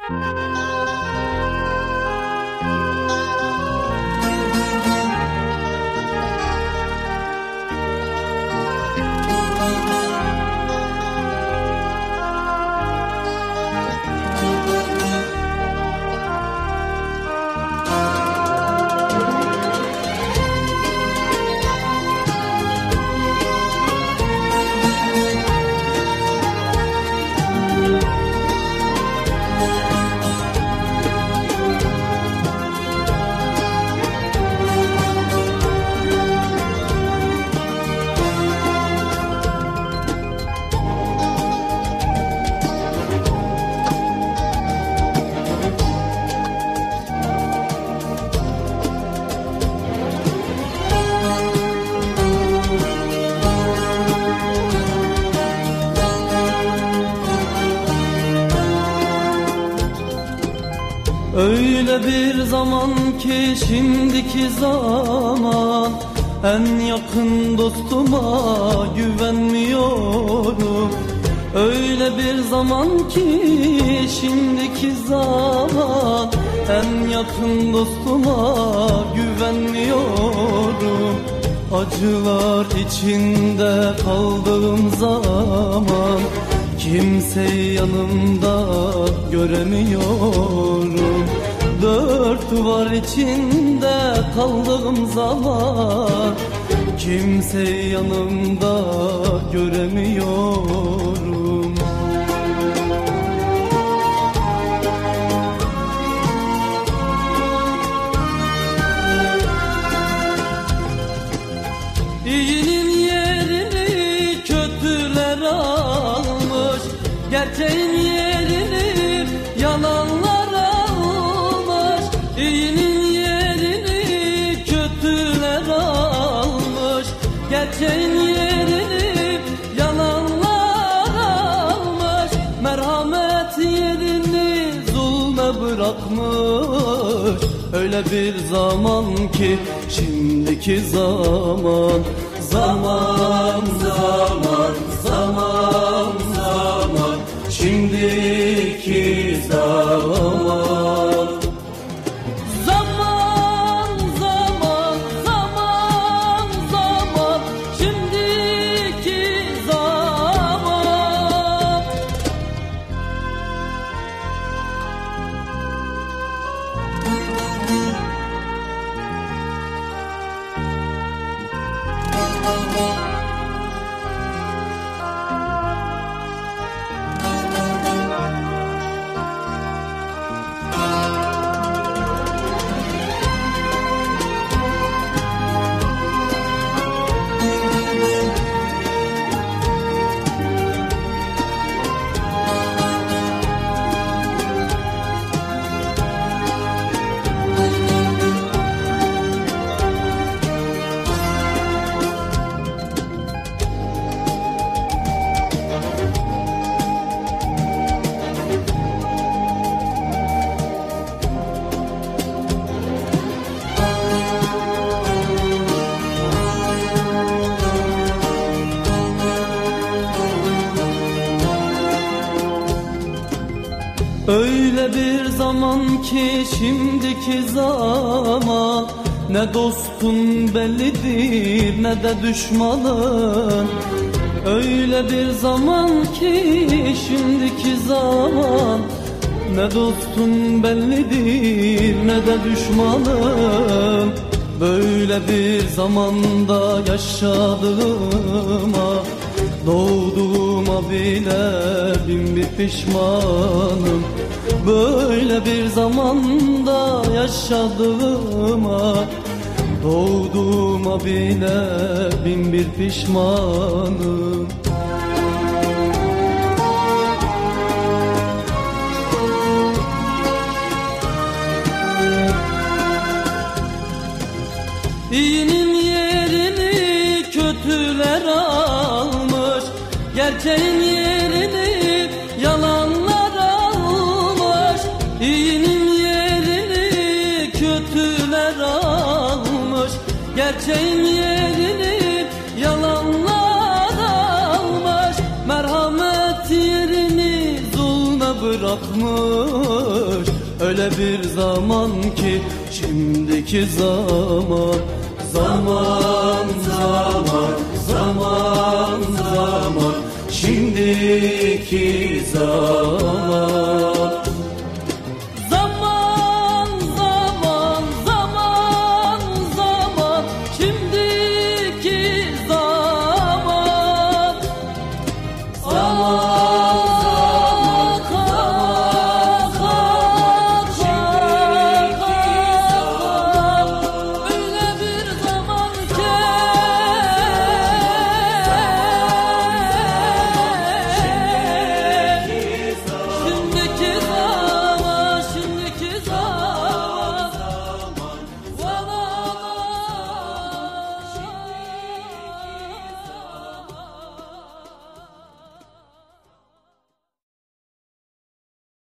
Öyle bir zaman ki şimdiki zaman, en yakın dostuma güvenmiyorum. Öyle bir zaman ki şimdiki zaman, en yakın dostuma güvenmiyorum. Acılar içinde kaldığım zaman, kimseyi yanımda göremiyorum. Dört duvar içinde kaldığım zaman, kimseyi yanımda göremiyorum. İyinin yerini kötüler almış, gerçeğin yerini yalanlar almış. İyinin yerini kötüler almış, gerçeğin yerini yalanlar almış. Merhamet yerini zulme bırakmış. Öyle bir zaman ki şimdiki zaman, zaman, zaman, zaman, zaman, şimdiki zaman. Zaman, zaman, zaman, zaman, şimdiki zaman. Öyle bir zaman ki şimdiki zaman, ne dostun bellidir ne de düşmanın. Öyle bir zaman ki şimdiki zaman, ne dostun bellidir ne de düşmanın. Böyle bir zamanda yaşadığıma, doğduğuma bile bin bir pişmanım. Böyle bir zamanda yaşadığıma, doğduğuma bile bin bir pişmanım. İyinin yerini kötüler almış, gerçeğin yerini yalanlar almış. İyinin yerini kötüler almış, gerçeğin yerini yalanlar almış. Merhamet yerini zulme bırakmış. almış. Öyle bir zaman ki şimdiki zaman. Zaman zaman zaman zaman şimdiki zaman.